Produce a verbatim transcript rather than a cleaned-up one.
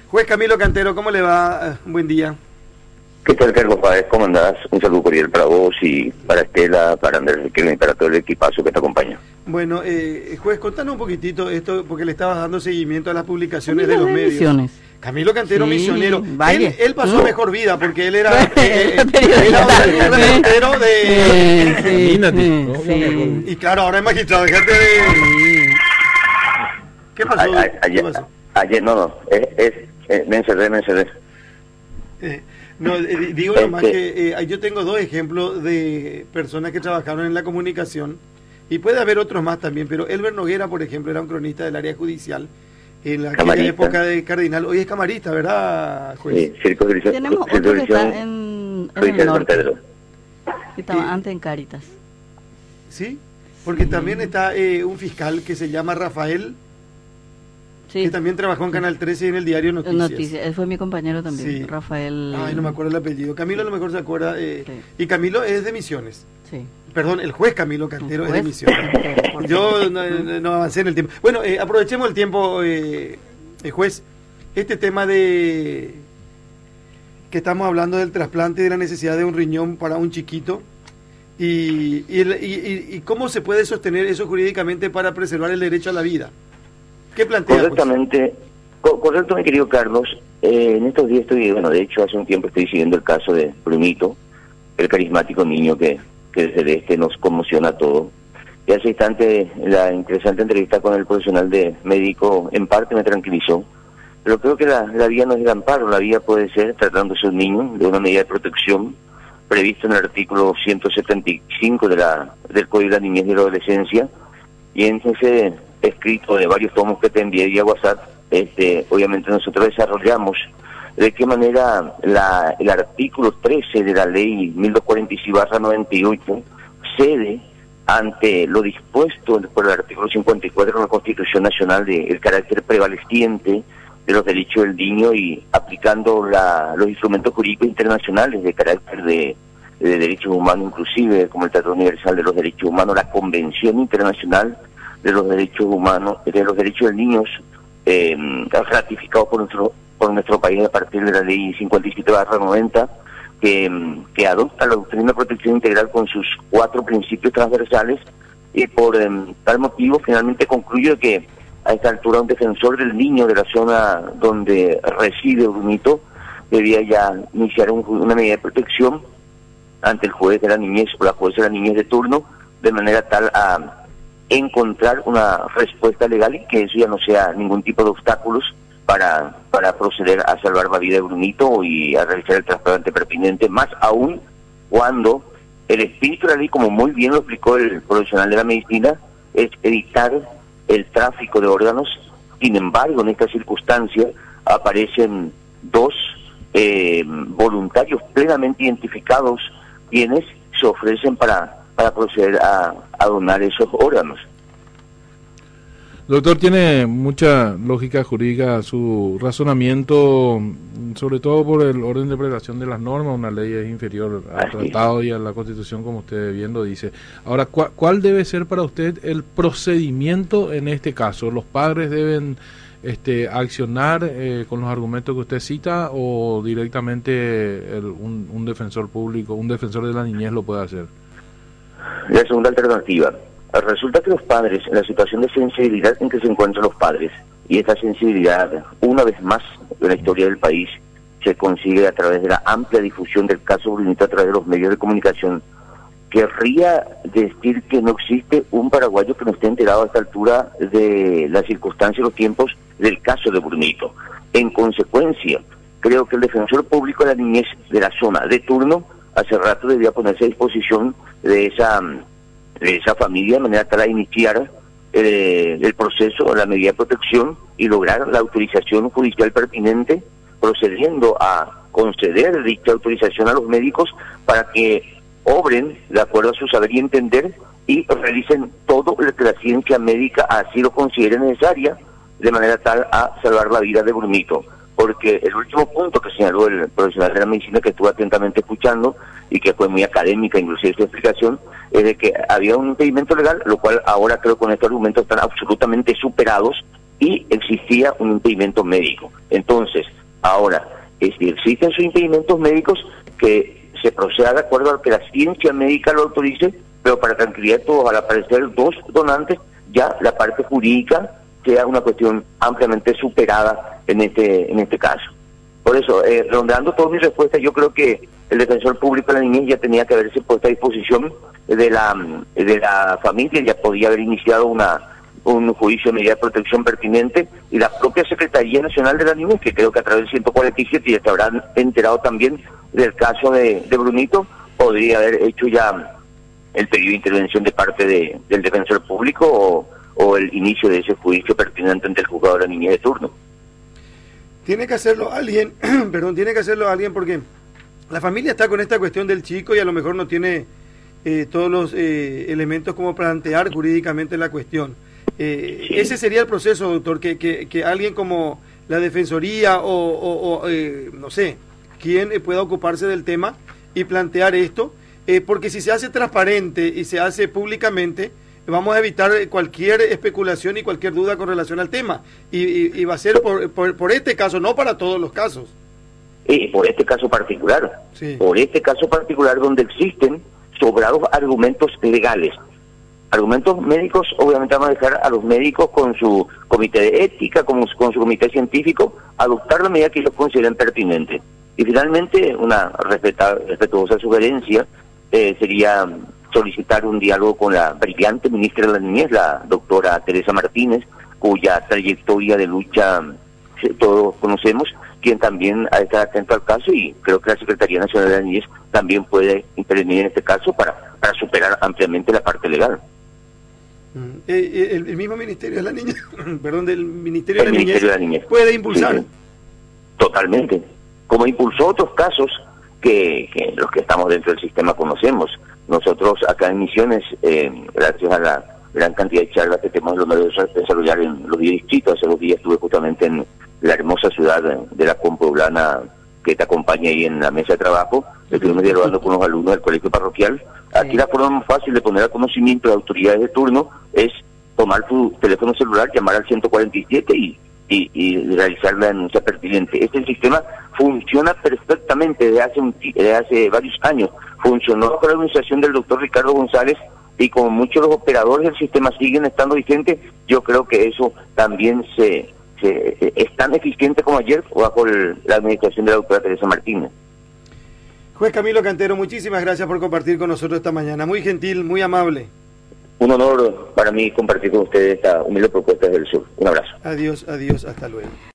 Juez Camilo Cantero, ¿cómo le va? Buen día. ¿Qué tal, Carlos Páez? ¿Cómo andás? Un saludo cordial para vos y para Estela, para Andrés Riquelme y para todo el equipazo que te acompaña. Bueno, eh, juez, contanos un poquitito esto, porque le estabas dando seguimiento a las publicaciones Camilo de los de medios. Misiones. Camilo Cantero, Sí, misionero. vaya. Él, él pasó Uh. mejor vida, porque él era, eh, eh, Era periodista. era un reportero de... Sí, sí, Imagínate, sí. Y claro, ahora es magistrado, fíjate de... Sí. ¿Qué pasó? A- a- ¿Qué ayer, pasó? ayer, no, no, es, es, eh, me encerré, me encerré. Eh, no, eh, digo Este- nomás que eh, yo tengo dos ejemplos de personas que trabajaron en la comunicación, y puede haber otros más también, pero Elber Noguera, por ejemplo, era un cronista del área judicial en la aquella Camarista. época de Cardinal. Hoy es camarista, ¿verdad, juez? Sí, Circo de División- Tenemos Circo otro de que está División en, en Judicial el de San norte, Pedro. que estaba Eh, antes en Cáritas. Sí, porque también está eh, un fiscal que se llama Rafael, Sí, que también trabajó en Canal trece y en el diario Noticias. Noticias. Él fue mi compañero también, Sí. Rafael. Ay, no me acuerdo el apellido. Camilo a lo mejor se acuerda. eh, Sí. Y Camilo es de Misiones. Sí. Perdón, el juez Camilo Cantero El es de juez Misiones. Cantero, por Yo no, no- no avancé en el tiempo. Bueno, eh, aprovechemos el tiempo, eh, eh, juez. Este tema de que estamos hablando del trasplante y de la necesidad de un riñón para un chiquito. Y, y, el- y- y- y cómo se puede sostener eso jurídicamente para preservar el derecho a la vida. ¿Qué plantea, juez? Correctamente, co- correcto, mi querido Carlos. Eh, en estos días estoy, bueno, de hecho hace un tiempo estoy siguiendo el caso de Brunito, el carismático niño que, que desde este nos conmociona a todos. Y hace instante la interesante entrevista con el profesional de médico en parte me tranquilizó. Pero creo que la, la vía no es el amparo, la vía puede ser, tratándose de un niño, de una medida de protección previsto en el artículo ciento setenta y cinco de la, del Código de la Niñez y la Adolescencia, y en ese escrito de varios tomos que te envié vía WhatsApp, este, obviamente nosotros desarrollamos de qué manera la, el artículo trece de la ley mil doscientos cuarenta y seis barra noventa y ocho cede ante lo dispuesto por el artículo cincuenta y cuatro de la Constitución Nacional del carácter prevaleciente de los derechos del niño y aplicando la, los instrumentos jurídicos internacionales de carácter de, de derechos humanos, inclusive como el Tratado Universal de los Derechos Humanos, la Convención Internacional de los Derechos Humanos, de los Derechos del Niño, eh, ratificado por nuestro por nuestro país a partir de la Ley cincuenta y siete barra noventa, que, que adopta la doctrina de protección integral con sus cuatro principios transversales, y por eh, tal motivo finalmente concluyo que a esta altura un defensor del niño de la zona donde reside Brunito debía ya iniciar un, una medida de protección ante el juez de la niñez o la jueza de la niñez de turno, de manera tal a encontrar una respuesta legal y que eso ya no sea ningún tipo de obstáculos para, para proceder a salvar la vida de Brunito y a realizar el trasplante pertinente, más aún cuando el espíritu de la ley, como muy bien lo explicó el profesional de la medicina, es evitar el tráfico de órganos. Sin embargo, en esta circunstancia aparecen dos eh, voluntarios plenamente identificados quienes se ofrecen para, para proceder a, a donar esos órganos. Doctor, tiene mucha lógica jurídica su razonamiento, sobre todo por el orden de prelación de las normas. Una ley es inferior al Así. tratado y a la Constitución, como usted bien lo dice. Ahora, ¿cuál, cuál debe ser para usted el procedimiento en este caso? ¿Los padres deben este, accionar eh, con los argumentos que usted cita o directamente el, un, un defensor público, un defensor de la niñez lo puede hacer? La segunda alternativa. Resulta que los padres, en la situación de sensibilidad en que se encuentran los padres, y esta sensibilidad, una vez más en la historia del país, se consigue a través de la amplia difusión del caso Brunito a través de los medios de comunicación, querría decir que no existe un paraguayo que no esté enterado a esta altura de las circunstancias y los tiempos del caso de Brunito. En consecuencia, creo que el defensor público de la niñez de la zona de turno hace rato debía ponerse a disposición de esa... de esa familia, de manera tal a iniciar eh, el proceso, la medida de protección y lograr la autorización judicial pertinente, procediendo a conceder dicha autorización a los médicos para que obren de acuerdo a su saber y entender y realicen todo lo que la ciencia médica así lo considere necesaria, de manera tal a salvar la vida de Brunito. Porque el último punto que señaló el profesional de la medicina, que estuve atentamente escuchando y que fue muy académica inclusive su explicación, es de que había un impedimento legal, lo cual ahora creo que con estos argumentos están absolutamente superados, y existía un impedimento médico. Entonces, Ahora, es, existen sus impedimentos médicos, que se proceda de acuerdo a lo que la ciencia médica lo autorice, pero para tranquilidad de todos, al aparecer dos donantes, ya la parte jurídica sea una cuestión ampliamente superada en este en este caso. Por eso, eh, redondeando toda mi respuesta, yo creo que el defensor público de la niñez ya tenía que haberse puesto a disposición de la de la familia, ya podía haber iniciado una un juicio de medida de protección pertinente, y la propia Secretaría Nacional de la Niñez, que creo que a través del ciento cuarenta y siete ya se habrán enterado también del caso de, de Brunito, podría haber hecho ya el pedido de intervención de parte de, del defensor público o, o el inicio de ese juicio pertinente ante el juzgado de la niñez de turno. Tiene que hacerlo alguien, perdón, tiene que hacerlo alguien porque la familia está con esta cuestión del chico y a lo mejor no tiene eh, todos los eh, elementos como plantear jurídicamente la cuestión. Eh, Sí. Ese sería el proceso, doctor, que, que, que alguien como la Defensoría o, o, o eh, no sé, quien eh, pueda ocuparse del tema y plantear esto, eh, porque si se hace transparente y se hace públicamente, vamos a evitar cualquier especulación y cualquier duda con relación al tema, y, y, y va a ser por, por, por este caso, no para todos los casos. Y por este caso particular, Sí. por este caso particular donde existen sobrados argumentos legales. Argumentos médicos, obviamente vamos a dejar a los médicos con su comité de ética, con, con su comité científico, adoptar la medida que ellos consideren pertinente. Y finalmente, una respeta, respetuosa sugerencia eh, sería solicitar un diálogo con la brillante ministra de la Niñez, la doctora Teresa Martínez, cuya trayectoria de lucha eh, todos conocemos, quien también ha de estar atento al caso, y creo que la Secretaría Nacional de la Niñez también puede intervenir en este caso para, para superar ampliamente la parte legal. Eh, eh, el, el mismo Ministerio de la Niñez, perdón, del Ministerio, El de, la Ministerio Niñez de la Niñez puede impulsar. Sí, totalmente. Como impulsó otros casos que, que los que estamos dentro del sistema conocemos. Nosotros acá en Misiones, eh, gracias a la gran cantidad de charlas que tenemos el honor de desarrollar en los diez distritos, hace dos días estuve justamente en la hermosa ciudad de, de la Compoblana, que te acompaña ahí en la mesa de trabajo, estuvimos dialogando con los alumnos del colegio parroquial. Aquí la forma más fácil de poner a conocimiento de autoridades de turno es tomar tu teléfono celular, llamar al ciento cuarenta y siete y, y, y realizar la denuncia pertinente. Este sistema funciona perfectamente desde hace, un, desde hace varios años. Funcionó con la administración del doctor Ricardo González, y como muchos de los operadores del sistema siguen estando vigentes, yo creo que eso también se, se es tan eficiente como ayer bajo el, la administración de la doctora Teresa Martínez. Juez Camilo Cantero, muchísimas gracias por compartir con nosotros esta mañana. Muy gentil, muy amable. Un honor para mí compartir con ustedes esta humilde propuesta desde el sur. Un abrazo. Adiós, adiós, hasta luego.